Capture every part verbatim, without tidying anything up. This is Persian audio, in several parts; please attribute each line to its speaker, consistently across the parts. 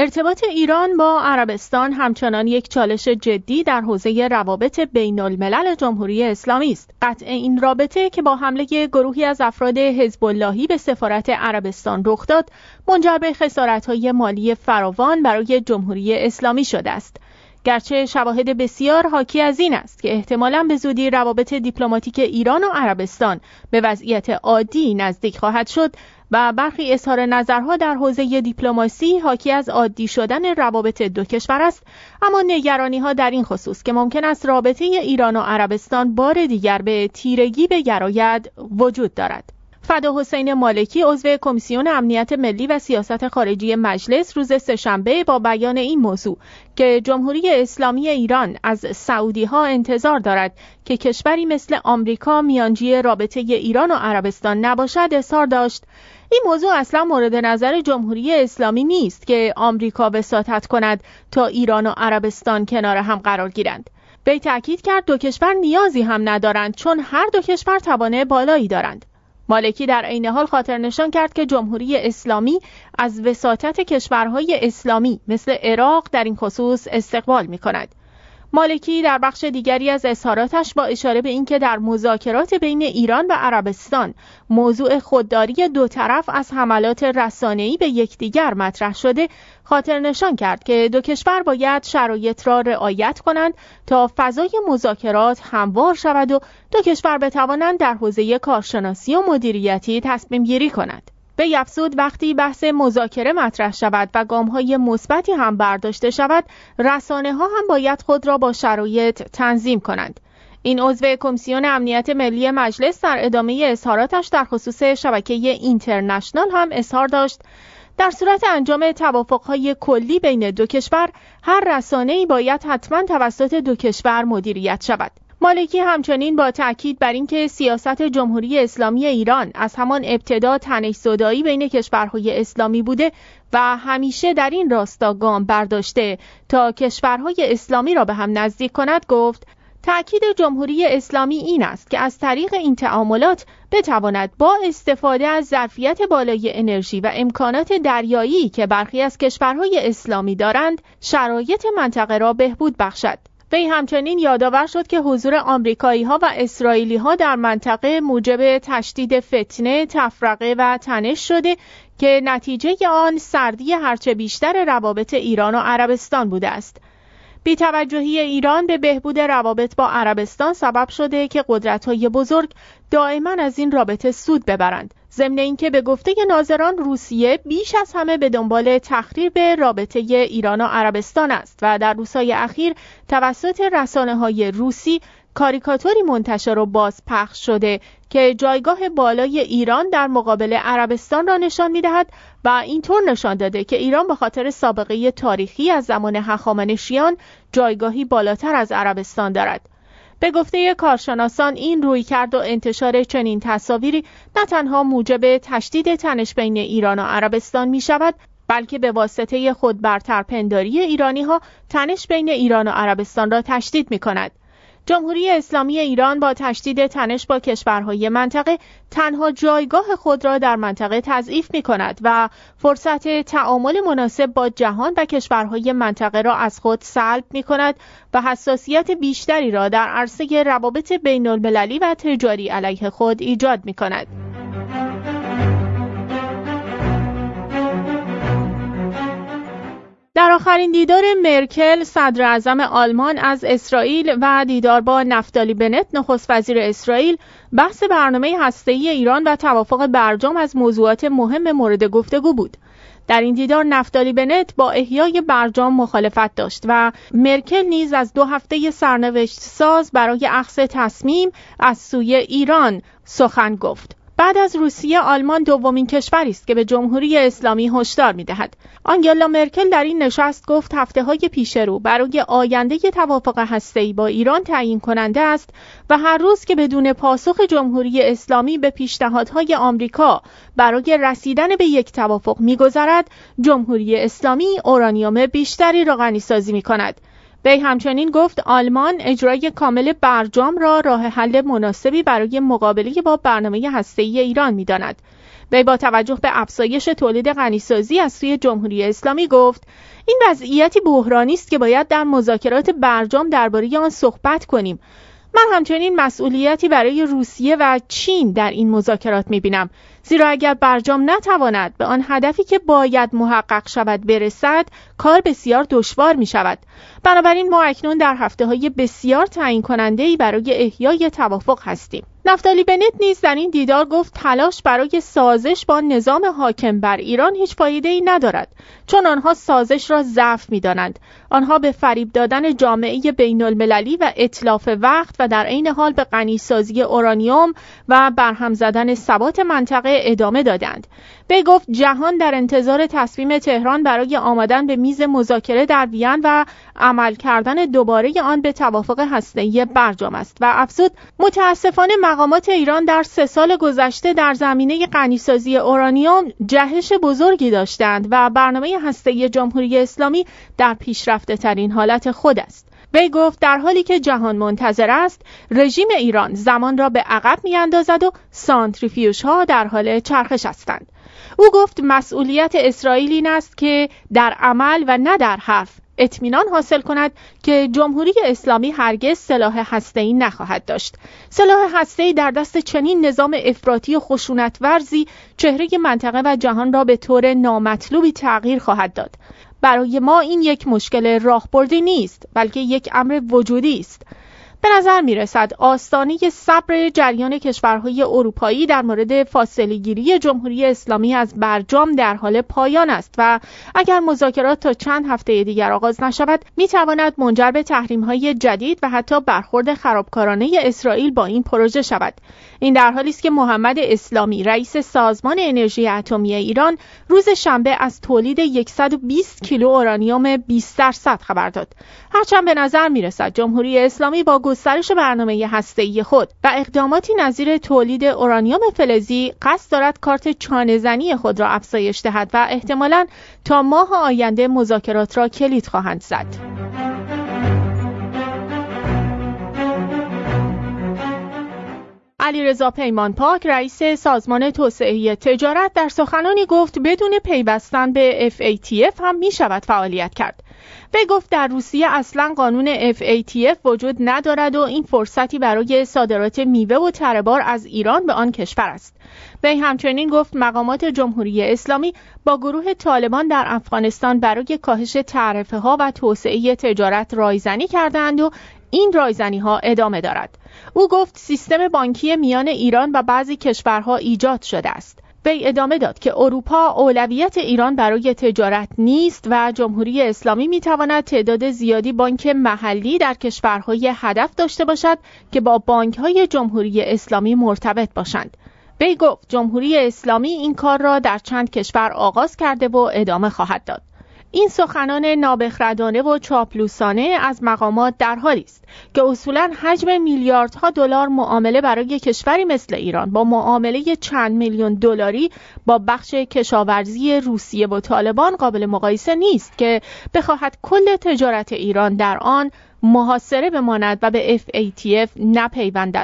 Speaker 1: ارتباط ایران با عربستان همچنان یک چالش جدی در حوزه روابط بین الملل جمهوری اسلامی است. قطع این رابطه که با حمله گروهی از افراد حزب اللهی به سفارت عربستان رخ داد، منجر به خسارت‌های مالی فراوان برای جمهوری اسلامی شده است. گرچه شواهد بسیار حاکی از این است که احتمالاً به زودی روابط دیپلماتیک ایران و عربستان به وضعیت عادی نزدیک خواهد شد و برخی اظهار نظرها در حوزه دیپلماسی حاکی از عادی شدن روابط دو کشور است، اما نگرانی‌ها در این خصوص که ممکن است رابطه ایران و عربستان بار دیگر به تیرگی بگراید وجود دارد. فدا حسین مالکی عضو کمیسیون امنیت ملی و سیاست خارجی مجلس روز سه‌شنبه با بیان این موضوع که جمهوری اسلامی ایران از سعودی‌ها انتظار دارد که کشوری مثل آمریکا میانجی رابطه ایران و عربستان نباشد اظهار داشت این موضوع اصلا مورد نظر جمهوری اسلامی نیست که آمریکا وساطت کند تا ایران و عربستان کنار هم قرار گیرند. وی تأکید کرد دو کشور نیازی هم ندارند چون هر دو کشور توانه بالایی دارند. مالکی در عین حال خاطر نشان کرد که جمهوری اسلامی از وساطت کشورهای اسلامی مثل عراق در این خصوص استقبال می‌کند. مالکی در بخش دیگری از اظهاراتش با اشاره به اینکه در مذاکرات بین ایران و عربستان موضوع خودداری دو طرف از حملات رسانه‌ای به یکدیگر مطرح شده، خاطر نشان کرد که دو کشور باید شرایط را رعایت کنند تا فضای مذاکرات هموار شود و دو کشور بتوانند در حوزه کارشناسی و مدیریتی تصمیم گیری کنند. به افزود وقتی بحث مذاکره مطرح شود و گام‌های مثبتی هم برداشته شود، رسانه‌ها هم باید خود را با شرایط تنظیم کنند. این عضو کمیسیون امنیت ملی مجلس در ادامه اظهاراتش در خصوص شبکه اینترنشنال هم اظهار داشت در صورت انجام توافق‌های کلی بین دو کشور، هر رسانه‌ای باید حتما توسط دو کشور مدیریت شود. مالکی همچنین با تأکید بر اینکه سیاست جمهوری اسلامی ایران از همان ابتدا تنش‌زدایی بین کشورهای اسلامی بوده و همیشه در این راستا گام برداشته تا کشورهای اسلامی را به هم نزدیک کند گفت تأکید جمهوری اسلامی این است که از طریق این تعاملات بتواند با استفاده از ظرفیت بالای انرژی و امکانات دریایی که برخی از کشورهای اسلامی دارند شرایط منطقه را بهبود بخشد. وی همچنین یادآور شد که حضور آمریکایی‌ها و اسرائیلی‌ها در منطقه موجب تشدید فتنه، تفرقه و تنش شده که نتیجه آن سردی هرچه بیشتر روابط ایران و عربستان بوده است. بی‌توجهی ایران به بهبود روابط با عربستان سبب شده که قدرت‌های بزرگ دائما از این رابطه سود ببرند. ضمن اینکه به گفته ناظران روسیه بیش از همه به دنبال تخریب رابطه ایران و عربستان است و در روزهای اخیر توسط رسانه‌های روسی کاریکاتوری منتشر و بازپخش شده که جایگاه بالای ایران در مقابل عربستان را نشان می‌دهد و اینطور نشان داده که ایران به خاطر سابقه تاریخی از زمان هخامنشیان جایگاهی بالاتر از عربستان دارد. به گفته کارشناسان این رویکرد و انتشار چنین تصاویری نه تنها موجب تشدید تنش بین ایران و عربستان می شود، بلکه به واسطه خودبرترپنداری ایرانی ها تنش بین ایران و عربستان را تشدید می کند. جمهوری اسلامی ایران با تشدید تنش با کشورهای منطقه تنها جایگاه خود را در منطقه تضعیف می کند و فرصت تعامل مناسب با جهان و کشورهای منطقه را از خود سلب می کند و حساسیت بیشتری را در عرصه روابط بین المللی و تجاری علیه خود ایجاد می کند. در آخرین دیدار مرکل صدر اعظم آلمان از اسرائیل و دیدار با نفتالی بنت نخست وزیر اسرائیل، بحث برنامه هسته‌ای ایران و توافق برجام از موضوعات مهم مورد گفتگو بود. در این دیدار نفتالی بنت با احیای برجام مخالفت داشت و مرکل نیز از دو هفته سرنوشت ساز برای اخذ تصمیم از سوی ایران سخن گفت. بعد از روسیه، آلمان دومین کشوری است که به جمهوری اسلامی هشدار می‌دهد. آنگلا مرکل در این نشست گفت هفته‌های پیش رو برای آینده توافق هسته‌ای با ایران تعیین کننده است و هر روز که بدون پاسخ جمهوری اسلامی به پیشنهادهای آمریکا برای رسیدن به یک توافق می‌گذرد، جمهوری اسلامی اورانیوم بیشتری را غنی‌سازی می‌کند. وی همچنین گفت آلمان اجرای کامل برجام را راه حل مناسبی برای مقابله با برنامه هسته‌ای ایران می‌داند. وی با توجه به افزایش تولید غنیسازی از سوی جمهوری اسلامی گفت این وضعیتی بحرانی است که باید در مذاکرات برجام درباره آن صحبت کنیم. من همچنین مسئولیتی برای روسیه و چین در این مذاکرات می‌بینم، زیرا اگر برجام نتواند به آن هدفی که باید محقق شود برسد، کار بسیار دشوار می‌شود. بنابراین ما اکنون در هفته‌های بسیار تعیین کننده‌ای برای احیای توافق هستیم. نفتالی بنت نیز در این دیدار گفت تلاش برای سازش با نظام حاکم بر ایران هیچ فایده‌ای ندارد، چون آنها سازش را ضعف می‌دانند. آنها به فریب دادن جامعه بین‌المللی و اتلاف وقت و در عین حال به غنیسازی اورانیوم و برهم زدن ثبات منطقه ادامه دادند. وی گفت جهان در انتظار تصمیم تهران برای آمدن به میز مذاکره در وین و عمل کردن دوباره آن به توافق هسته‌ای برجام است و افزود متاسفانه مقامات ایران در سه سال گذشته در زمینه غنیسازی اورانیوم جهش بزرگی داشتند و برنامه هسته‌ای جمهوری اسلامی در پیشرفته ترین حالت خود است. وی گفت در حالی که جهان منتظر است، رژیم ایران زمان را به عقب می‌اندازد و سانتریفیوژها در حال چرخش هستند. او گفت مسئولیت اسرائیل این است که در عمل و نه در حرف اطمینان حاصل کند که جمهوری اسلامی هرگز سلاح هسته‌ای نخواهد داشت. سلاح هسته‌ای در دست چنین نظام افراطی و خشونت‌ورزی چهره منطقه و جهان را به طور نامطلوبی تغییر خواهد داد. برای ما این یک مشکل راهبردی نیست، بلکه یک امر وجودی است. به نظر می رسد آستانه صبر جریان کشورهای اروپایی در مورد فاصله گیری جمهوری اسلامی از برجام در حال پایان است و اگر مذاکرات تا چند هفته دیگر آغاز نشود می تواند منجر به تحریم‌های جدید و حتی برخورد خرابکارانه اسرائیل با این پروژه شود. این در حالی است که محمد اسلامی رئیس سازمان انرژی اتمی ایران روز شنبه از تولید صد و بیست کیلو اورانیوم بیست درصد خبر داد. هرچند به نظر می رسد جمهوری اسلامی با گسترش برنامه هسته‌ای خود و اقداماتی نظیر تولید اورانیوم فلزی قصد دارد کارت چانه‌زنی خود را افزایش دهد و احتمالاً تا ماه آینده مذاکرات را کلید خواهند زد. علیرضا پیمانپاک رئیس سازمان توسعه تجارت در سخنانی گفت بدون پیوستن به اف ای تی اف هم می شود فعالیت کرد. وی گفت در روسیه اصلا قانون اف ای تی اف وجود ندارد و این فرصتی برای صادرات میوه و تره‌بار از ایران به آن کشور است. وی همچنین گفت مقامات جمهوری اسلامی با گروه طالبان در افغانستان برای کاهش تعرفه‌ها و توسعه تجارت رایزنی کردند و این رایزنی‌ها ادامه دارد. او گفت سیستم بانکی میان ایران و بعضی کشورها ایجاد شده است. وی ادامه داد که اروپا اولویت ایران برای تجارت نیست و جمهوری اسلامی میتواند تعداد زیادی بانک محلی در کشورهای هدف داشته باشد که با بانک‌های جمهوری اسلامی مرتبط باشند. وی گفت جمهوری اسلامی این کار را در چند کشور آغاز کرده و ادامه خواهد داد. این سخنان نابخردانه و چاپلوسانه از مقامات در حالی است که اصولاً حجم میلیاردها دلار معامله برای کشوری مثل ایران با معامله چند میلیون دلاری با بخش کشاورزی روسیه و طالبان قابل مقایسه نیست که بخواهد کل تجارت ایران در آن محاصره بماند و به اف ای تی اف نپیوندد.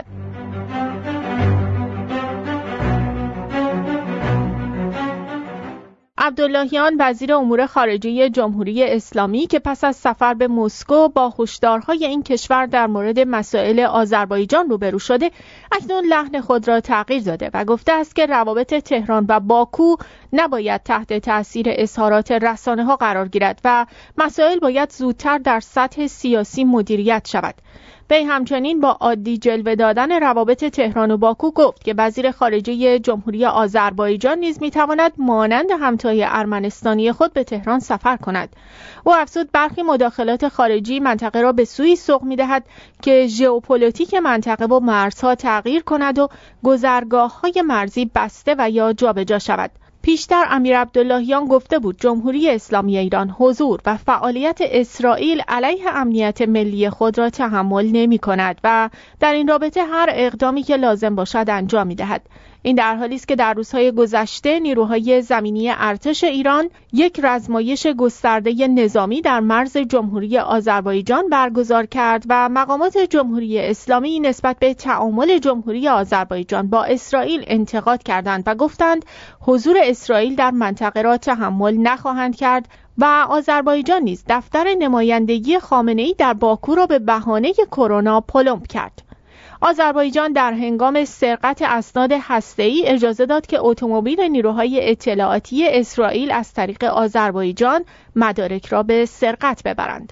Speaker 1: عبداللهیان وزیر امور خارجه جمهوری اسلامی که پس از سفر به مسکو با هشدارهای این کشور در مورد مسائل آذربایجان روبرو شده، اکنون لحن خود را تغییر داده و گفته است که روابط تهران و باکو نباید تحت تأثیر اظهارات رسانه‌ها قرار گیرد و مسائل باید زودتر در سطح سیاسی مدیریت شود. وی همچنین با عادی جلوه دادن روابط تهران و باکو گفت که وزیر خارجه جمهوری آذربایجان نیز میتواند مانند همتای ارمنستانی خود به تهران سفر کند. او افزود برخی مداخلات خارجی منطقه را به سوی سوق میدهد که ژئوپلیتیک منطقه و مرزها تغییر کند و گذرگاه‌های مرزی بسته و یا جابجا شود. پیشتر امیر عبداللهیان گفته بود جمهوری اسلامی ایران حضور و فعالیت اسرائیل علیه امنیت ملی خود را تحمل نمی کند و در این رابطه هر اقدامی که لازم باشد انجام می دهد. این در حالی است که در روزهای گذشته نیروهای زمینی ارتش ایران یک رزمایش گسترده نظامی در مرز جمهوری آذربایجان برگزار کرد و مقامات جمهوری اسلامی نسبت به تعامل جمهوری آذربایجان با اسرائیل انتقاد کردند و گفتند حضور اسرائیل در منطقه را تحمل نخواهند کرد و آذربایجان نیز دفتر نمایندگی خامنه‌ای در باکو را به بهانه کرونا پلمب کرد. آذربایجان در هنگام سرقت اسناد هسته‌ای اجازه داد که اتومبیل نیروهای اطلاعاتی اسرائیل از طریق آذربایجان مدارک را به سرقت ببرند.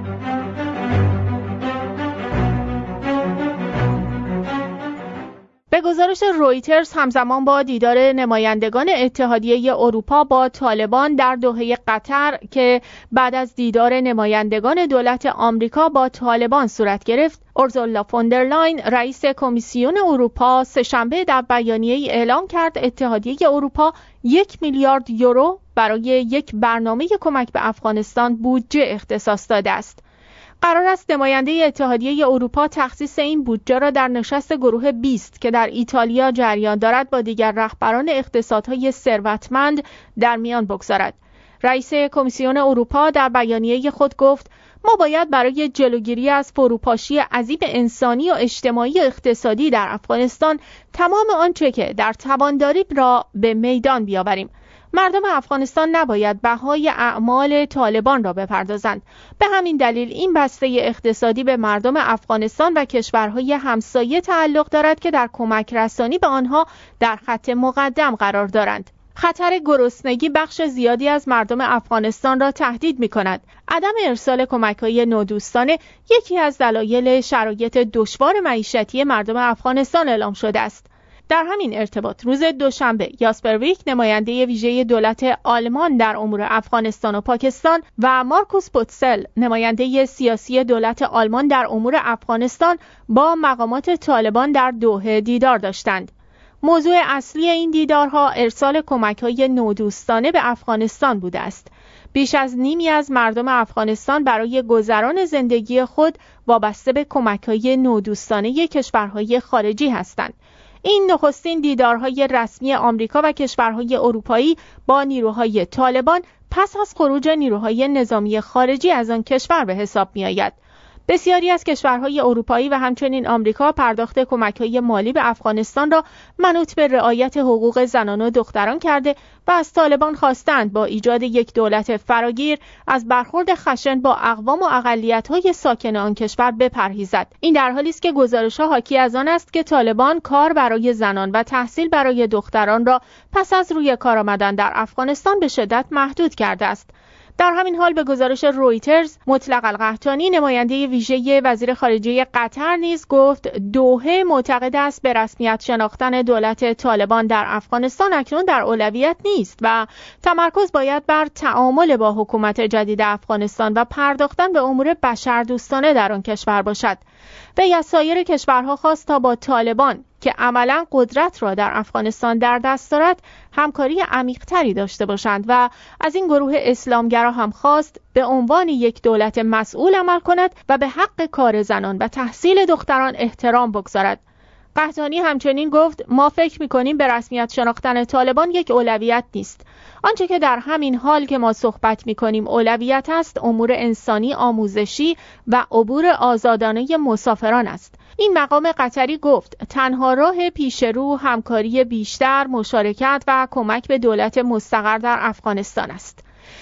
Speaker 1: به گزارش رویترز همزمان با دیدار نمایندگان اتحادیه اروپا با طالبان در دوحه قطر که بعد از دیدار نمایندگان دولت آمریکا با طالبان صورت گرفت، اورسولا فوندرلاین رئیس کمیسیون اروپا سه‌شنبه در بیانیه‌ای اعلام کرد اتحادیه اروپا یک میلیارد یورو برای یک برنامه کمک به افغانستان بودجه اختصاص داده است. قرار است نماینده اتحادیه اروپا تخصیص این بودجه را در نشست گروه بیست که در ایتالیا جریان دارد با دیگر رهبران اقتصادهای ثروتمند در میان بگذارد. رئیس کمیسیون اروپا در بیانیه خود گفت: ما باید برای جلوگیری از فروپاشی عظیم انسانی و اجتماعی و اقتصادی در افغانستان تمام آنچه که در توان داریم را به میدان بیاوریم. مردم افغانستان نباید بهای اعمال طالبان را بپردازند. به همین دلیل این بسته اقتصادی به مردم افغانستان و کشورهای همسایه تعلق دارد که در کمک رسانی به آنها در خط مقدم قرار دارند. خطر گرسنگی بخش زیادی از مردم افغانستان را تهدید می‌کند. عدم ارسال کمک‌های نودوستانه یکی از دلایل شرایط دشوار معیشتی مردم افغانستان اعلام شده است. در همین ارتباط روز دوشنبه یاسپر ویک نماینده ویژه دولت آلمان در امور افغانستان و پاکستان و مارکوس پوتسل نماینده سیاسی دولت آلمان در امور افغانستان با مقامات طالبان در دوحه دیدار داشتند. موضوع اصلی این دیدارها ارسال کمک‌های نودوستانه به افغانستان بوده است. بیش از نیمی از مردم افغانستان برای گذران زندگی خود وابسته به کمک‌های نودوستانه کشورهای خارجی هستند. این نخستین دیدارهای رسمی آمریکا و کشورهای اروپایی با نیروهای طالبان پس از خروج نیروهای نظامی خارجی از آن کشور به حساب می آید. بسیاری از کشورهای اروپایی و همچنین آمریکا پرداخت کمک‌های مالی به افغانستان را منوط به رعایت حقوق زنان و دختران کرده و از طالبان خواستند با ایجاد یک دولت فراگیر از برخورد خشن با اقوام و اقلیت‌های ساکن آن کشور بپرهیزد. این در حالی است که گزارش‌ها حاکی از آن است که طالبان کار برای زنان و تحصیل برای دختران را پس از روی کار آمدن در افغانستان به شدت محدود کرده است. در همین حال به گزارش رویترز مطلق القحطانی نماینده ویژه وزیر خارجه قطر نیز گفت دوحه معتقد است به رسمیت شناختن دولت طالبان در افغانستان اکنون در اولویت نیست و تمرکز باید بر تعامل با حکومت جدید افغانستان و پرداختن به امور بشردوستانه در آن کشور باشد. وی از سایر کشورها خواست تا با طالبان که عملاً قدرت را در افغانستان در دست دارد همکاری عمیق‌تری داشته باشند و از این گروه اسلامگرا هم خواست به عنوان یک دولت مسئول عمل کند و به حق کار زنان و تحصیل دختران احترام بگذارد. قحطانی همچنین گفت ما فکر می‌کنیم به رسمیت شناختن طالبان یک اولویت نیست. آنچه که در همین حال که ما صحبت می‌کنیم اولویت است امور انسانی، آموزشی و عبور آزادانه مسافران است. این مقام قطری گفت تنها راه پیش رو همکاری بیشتر، مشارکت و کمک به دولت مستقر در افغانستان است.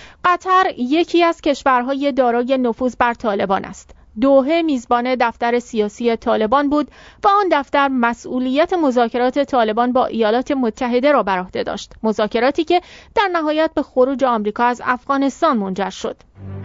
Speaker 1: قطر یکی از کشورهای دارای نفوذ بر طالبان است. دوحه میزبان دفتر سیاسی طالبان بود و آن دفتر مسئولیت مذاکرات طالبان با ایالات متحده را بر عهده داشت. مذاکراتی که در نهایت به خروج آمریکا از افغانستان منجر شد.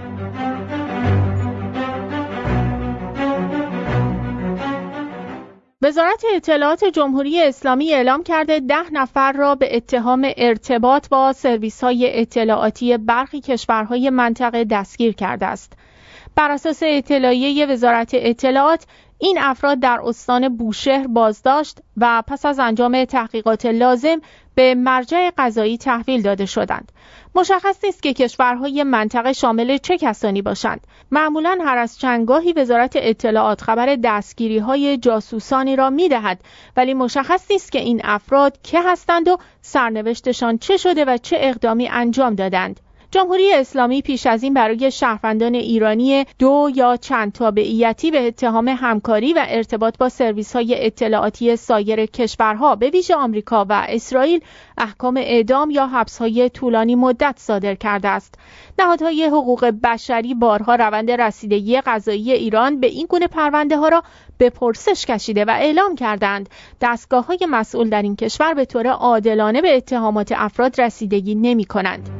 Speaker 1: وزارت اطلاعات جمهوری اسلامی اعلام کرده ده نفر را به اتهام ارتباط با سرویس‌های اطلاعاتی برخی کشورهای منطقه دستگیر کرده است. بر اساس اطلاعیه وزارت اطلاعات این افراد در استان بوشهر بازداشت و پس از انجام تحقیقات لازم به مرجع قضایی تحویل داده شدند. مشخص نیست که کشورهای منطقه شامل چه کسانی باشند. معمولاً هر از چندگاهی وزارت اطلاعات خبر دستگیری‌های جاسوسانی را می‌دهد، ولی مشخص نیست که این افراد که هستند و سرنوشتشان چه شده و چه اقدامی انجام دادند. جمهوری اسلامی پیش از این برای شهروندان ایرانی دو یا چند تابعیتی به اتهام همکاری و ارتباط با سرویس‌های اطلاعاتی سایر کشورها به ویژه آمریکا و اسرائیل احکام اعدام یا حبس‌های طولانی مدت صادر کرده است. نهادهای حقوق بشری بارها روند رسیدگی قضایی ایران به این گونه پرونده‌ها را به پرسش کشیده و اعلام کردند دستگاه‌های مسئول در این کشور به طور عادلانه به اتهامات افراد رسیدگی نمی‌کنند.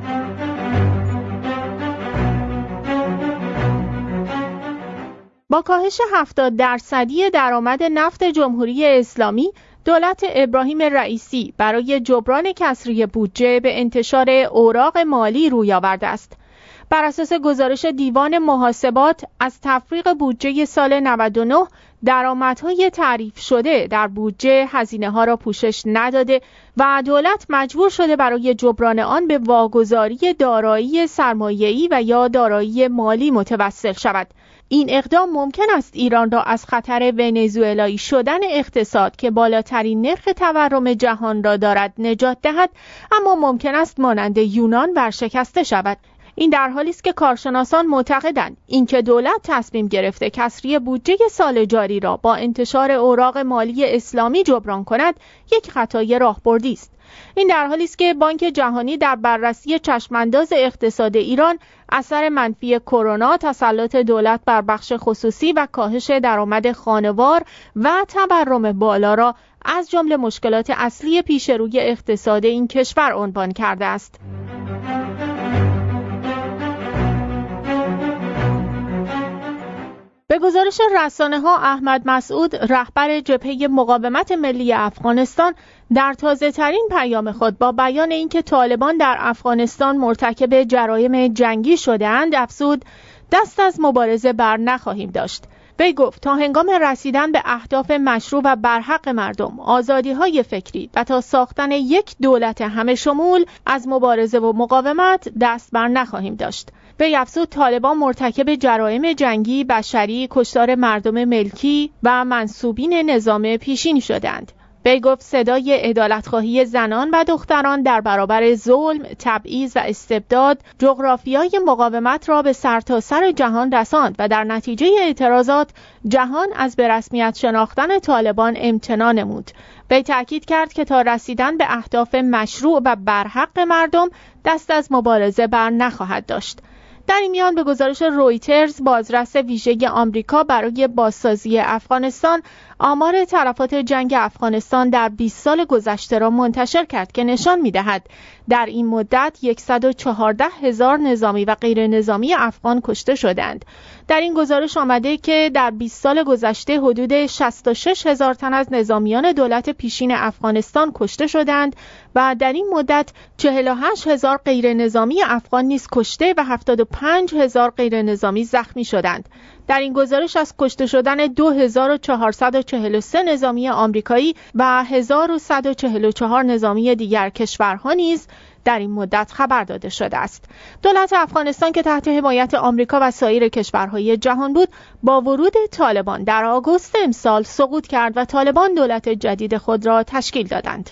Speaker 1: با کاهش هفتاد درصدی درآمد نفت جمهوری اسلامی، دولت ابراهیم رئیسی برای جبران کسری بودجه به انتشار اوراق مالی روی آورده است. بر اساس گزارش دیوان محاسبات از تفریغ بودجه سال نود و نه، درآمدهای تعریف شده در بودجه هزینه‌ها را پوشش نداده و دولت مجبور شده برای جبران آن به واگذاری دارایی سرمایه‌ای و یا دارایی مالی متوسل شود. این اقدام ممکن است ایران را از خطر ونزوئلایی شدن اقتصاد که بالاترین نرخ تورم جهان را دارد نجات دهد، اما ممکن است مانند یونان ورشکسته شود. این در حالی است که کارشناسان معتقدند اینکه دولت تصمیم گرفته کسری بودجه سال جاری را با انتشار اوراق مالی اسلامی جبران کند، یک خطای راهبردی است. این در حالی است که بانک جهانی در بررسی چشمانداز اقتصاد ایران اثر منفی کرونا، تسلط دولت بر بخش خصوصی و کاهش درآمد خانوار و تورم بالا را از جمله مشکلات اصلی پیش روی اقتصاد این کشور عنوان کرده است. به گزارش رسانه‌ها، احمد مسعود، رهبر جبهه مقاومت ملی افغانستان، در تازه‌ترین پیام خود با بیان اینکه طالبان در افغانستان مرتکب جرایم جنگی شده‌اند، افزود: دست از مبارزه بر نخواهیم داشت. وی گفت تا هنگام رسیدن به اهداف مشروع و برحق مردم، آزادی‌های فکری و تا ساختن یک دولت همه شمول، از مبارزه و مقاومت دست بر نخواهیم داشت. وی افزود طالبان مرتکب جرایم جنگی، بشری، کشتار مردم ملکی و منسوبین نظام پیشین شدند. وی گفت صدای عدالت‌خواهی زنان و دختران در برابر ظلم، تبعیض و استبداد جغرافیای مقاومت را به سرتاسر جهان رساند و در نتیجه اعتراضات جهان از به رسمیت شناختن طالبان امتناع نمود. وی تأکید کرد که تا رسیدن به اهداف مشروع و برحق مردم دست از مبارزه بر نخواهد داشت. در این میان به گزارش رویترز، بازرس ویژه آمریکا برای بازسازی افغانستان آمار تلفات جنگ افغانستان در بیست سال گذشته را منتشر کرد که نشان می‌دهد در این مدت صد و چهارده هزار نظامی و غیر نظامی افغان کشته شدند. در این گزارش آمده که در بیست سال گذشته حدود شصت و شش هزار تن از نظامیان دولت پیشین افغانستان کشته شدند و در این مدت چهل و هشت هزار غیر نظامی افغان نیز کشته و هفتاد و پنج هزار غیر نظامی زخمی شدند. در این گزارش از کشته شدن دو هزار و چهارصد و چهل و سه نظامی آمریکایی و هزار و صد و چهل و چهار نظامی دیگر کشورها نیز در این مدت خبر داده شده است. دولت افغانستان که تحت حمایت آمریکا و سایر کشورهای جهان بود، با ورود طالبان در آگوست امسال سقوط کرد و طالبان دولت جدید خود را تشکیل دادند.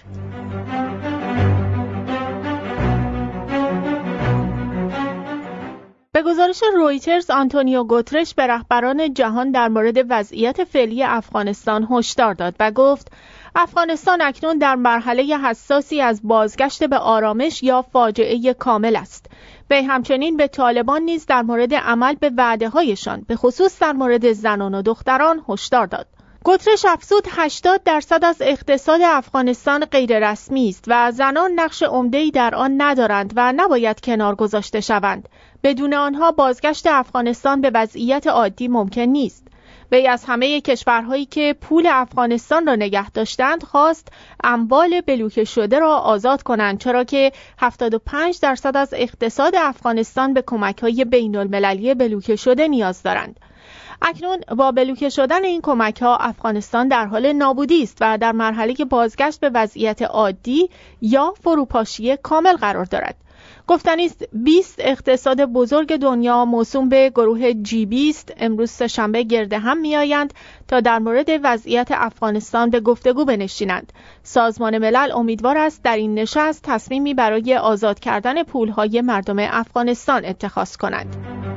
Speaker 1: به گزارش رویترز، آنتونیو گوترش به رهبران جهان در مورد وضعیت فعلی افغانستان هشدار داد و گفت افغانستان اکنون در مرحله حساسی از بازگشت به آرامش یا فاجعه کامل است. وی همچنین به طالبان نیز در مورد عمل به وعده‌هایشان، به خصوص در مورد زنان و دختران، هشدار داد. گوترش افزود هشتاد درصد از اقتصاد افغانستان غیر رسمی است و زنان نقش عمده‌ای در آن ندارند و نباید کنار گذاشته شوند. بدون آنها بازگشت افغانستان به وضعیت عادی ممکن نیست. وی از همه کشورهایی که پول افغانستان را نگه داشتند خواست اموال بلوکه شده را آزاد کنند، چرا که هفتاد و پنج درصد از اقتصاد افغانستان به کمک‌های بین‌المللی بلوکه شده نیاز دارند. اکنون با بلوکه شدن این کمک‌ها افغانستان در حال نابودی است و در مرحله بازگشت به وضعیت عادی یا فروپاشی کامل قرار دارد. گفتنی است بیست اقتصاد بزرگ دنیا موسوم به گروه جی بیست امروز سه‌شنبه گرد هم می‌آیند تا در مورد وضعیت افغانستان به گفتگو بنشینند. سازمان ملل امیدوار است در این نشست تصمیمی برای آزاد کردن پولهای مردم افغانستان اتخاذ کند.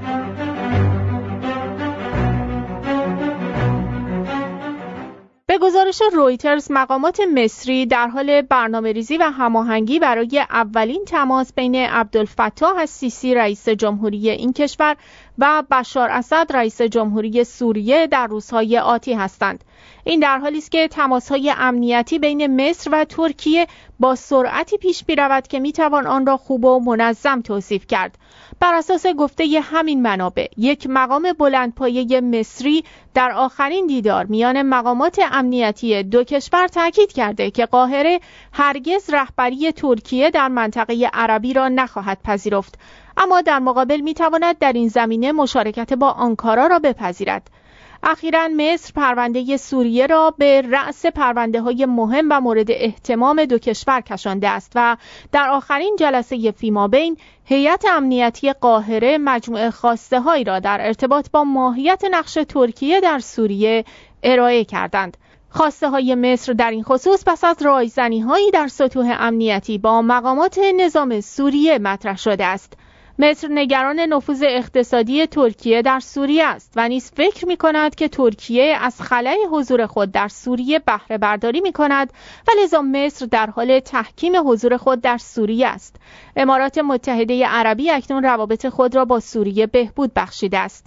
Speaker 1: به گزارش رویترز، مقامات مصری در حال برنامه‌ریزی و هماهنگی برای اولین تماس بین عبدالفتاح السیسی رئیس جمهوری این کشور و بشار اسد رئیس جمهوری سوریه در روزهای آتی هستند. این در حالی است که تماس‌های امنیتی بین مصر و ترکیه با سرعتی پیش می‌رود که می‌توان آن را خوب و منظم توصیف کرد. بر اساس گفته همین منابع، یک مقام بلندپایه مصری در آخرین دیدار میان مقامات امنیتی دو کشور تاکید کرده که قاهره هرگز رهبری ترکیه در منطقه عربی را نخواهد پذیرفت، اما در مقابل می‌تواند در این زمینه مشارکت با آنکارا را بپذیرد. اخیراً مصر پرونده سوریه را به رأس پرونده‌های مهم و مورد اهتمام دو کشور کشانده است و در آخرین جلسه فیمابین هیئت امنیتی قاهره مجموعه خواسته‌هایی را در ارتباط با ماهیت نقش ترکیه در سوریه ارائه کردند. خواسته‌های مصر در این خصوص پس از رایزنی‌هایی در سطوح امنیتی با مقامات نظام سوریه مطرح شده است. مصر نگران نفوذ اقتصادی ترکیه در سوریه است و نیز فکر می‌کند که ترکیه از خلأ حضور خود در سوریه بهره برداری می‌کند و لذا مصر در حال تحکیم حضور خود در سوریه است. امارات متحده عربی اکنون روابط خود را با سوریه بهبود بخشیده است.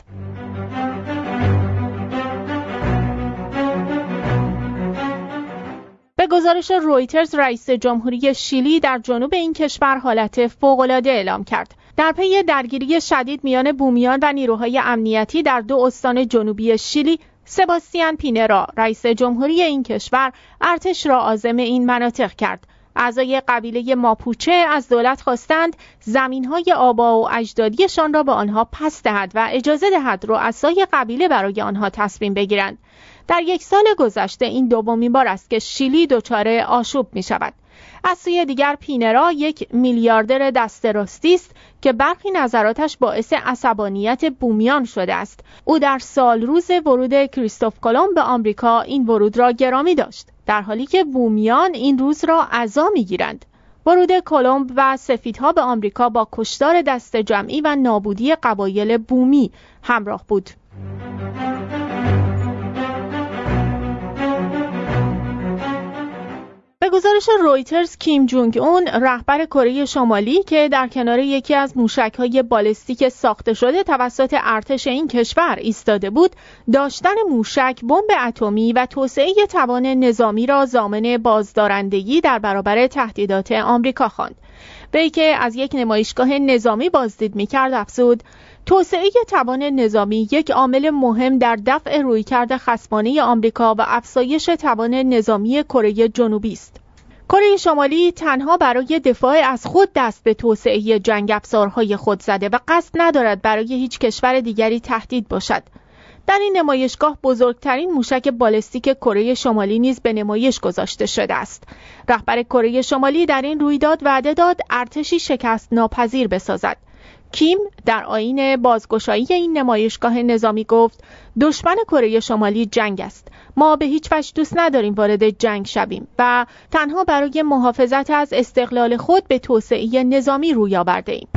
Speaker 1: به گزارش رویترز، رئیس جمهوری شیلی در جنوب این کشور حالت فوق‌العاده اعلام کرد. در پی درگیری شدید میان بومیان و نیروهای امنیتی در دو استان جنوبی شیلی، سباستیان پینرا، رئیس جمهوری این کشور، ارتش را عازم این مناطق کرد. اعضای قبیله ماپوچه از دولت خواستند زمین‌های آبا و اجدادیشان را به آنها پس دهد و اجازه دهد رؤسای قبیله برای آنها تصمیم بگیرند. در یک سال گذشته این دومین بار است که شیلی دچار آشوب می شود. از سوی دیگر پینرا یک میلیاردر دست راستی است که برخی نظراتش باعث عصبانیت بومیان شده است. او در سال روز ورود کریستوف کلمب به آمریکا این ورود را گرامی داشت، در حالی که بومیان این روز را عزا می‌گیرند. ورود کلمب و سفیدها به آمریکا با کشتار دست جمعی و نابودی قبایل بومی همراه بود. به گزارش رویترز، کیم جونگ اون، رهبر کره شمالی که در کنار یکی از موشک‌های بالستیک ساخته شده توسط ارتش این کشور ایستاده بود، داشتن موشک، بمب اتمی و توسعه توان نظامی را ضامن بازدارندگی در برابر تهدیدات آمریکا خواند. وی که از یک نمایشگاه نظامی بازدید می‌کرد افزود: توسعه توان نظامی یک عامل مهم در دفع رویکرد خصمانه آمریکا و افزایش توان نظامی کره جنوبی است. کره شمالی تنها برای دفاع از خود دست به توسعه جنگ افزارهای خود زده و قصد ندارد برای هیچ کشور دیگری تهدید باشد. در این نمایشگاه بزرگترین موشک بالستیک کره شمالی نیز به نمایش گذاشته شده است. رهبر کره شمالی در این رویداد وعده داد ارتشی شکست ناپذیر بسازد. کیم در آیین بازگشایی این نمایشگاه نظامی گفت: دشمن کره شمالی جنگ است. ما به هیچ وجه دوست نداریم وارد جنگ شویم و تنها برای محافظت از استقلال خود به توسعه نظامی روی آورده ایم.